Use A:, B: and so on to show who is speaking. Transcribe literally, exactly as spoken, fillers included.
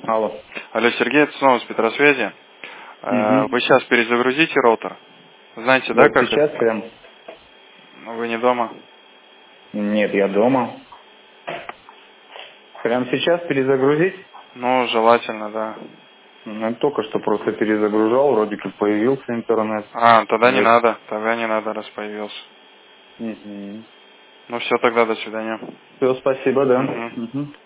A: Алло.
B: Алло, Сергей, это снова с Петросвязи.
A: Угу.
B: Вы сейчас перезагрузите роутер. Знаете,
A: Вот
B: да, как
A: сейчас
B: это?
A: прям...
B: Вы не дома?
A: Нет, я дома. Прям сейчас перезагрузить?
B: Ну, желательно, да.
A: Ну, только что просто перезагружал, вроде как появился интернет.
B: А, тогда не
A: Вот.
B: надо. Тогда не надо, раз появился.
A: Угу.
B: Ну все, тогда до свидания.
A: Все, спасибо, да.
B: Мгм.
A: Угу.